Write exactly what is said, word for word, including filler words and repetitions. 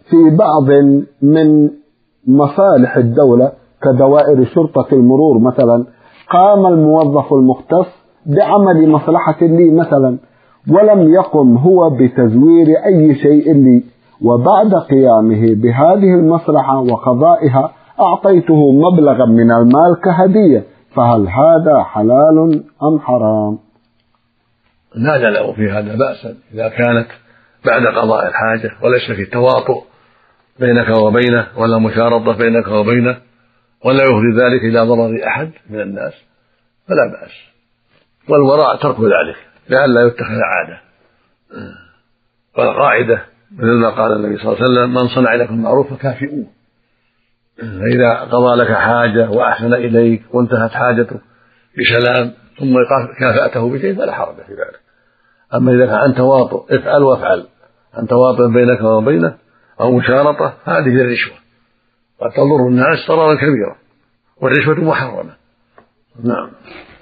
في بعض من مصالح الدولة كدوائر شرطة المرور مثلا، قام الموظف المختص بعمل مصلحة لي مثلا، ولم يقم هو بتزوير أي شيء لي، وبعد قيامه بهذه المصلحة وقضائها أعطيته مبلغا من المال كهدية، فهل هذا حلال أم حرام؟ لا لا في هذا بأسا إذا كانت بعد قضاء الحاجة وليس في تواطؤ بينك وبينه ولا مشارطة بينك وبينه ولا يفضي ذلك إلى ضرر أحد من الناس فلا بأس، والوراء ترك ذلك لئلا يتخذ عادة. والقاعدة مثل ما قال النبي صلى الله عليه وسلم: من صنع لكم المعروف فكافئوه. فإذا قضى لك حاجة وأحسن إليك وانتهت حاجته بسلام ثم كافأته بشيء فلا حرج في ذلك. أما إذا كان عن تواطؤ افعل وافعل، عن تواطؤ بينك وبينه أو مشارطة، هذه الرشوة قد تضر الناس ضررا كبيرا، والرشوة محرمة. نعم.